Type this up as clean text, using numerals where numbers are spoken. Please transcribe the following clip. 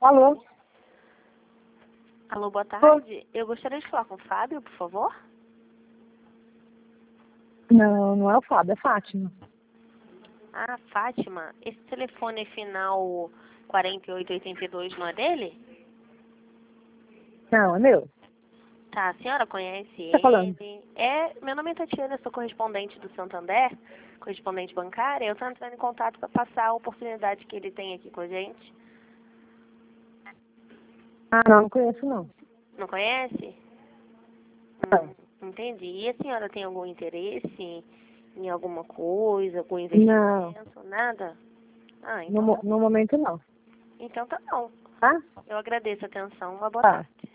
Alô? Alô, boa tarde. Eu gostaria de falar com o Fábio, por favor. Não, não é o Fábio, é Fátima. Ah, Fátima. Esse telefone final 4882 não é dele? Não, é meu. Tá, a senhora conhece Tá falando? ele? Meu nome é Tatiana, eu sou correspondente do Santander, correspondente bancária. Eu estou entrando em contato para passar a oportunidade que ele tem aqui com a gente. Ah, não conheço não. Não conhece? Não. Entendi. E a senhora tem algum interesse em alguma coisa, algum Não, investimento? Nada? Ah, no, então tá, no momento não. então tá bom. Tá? Eu agradeço a atenção. Uma boa Tá. tarde.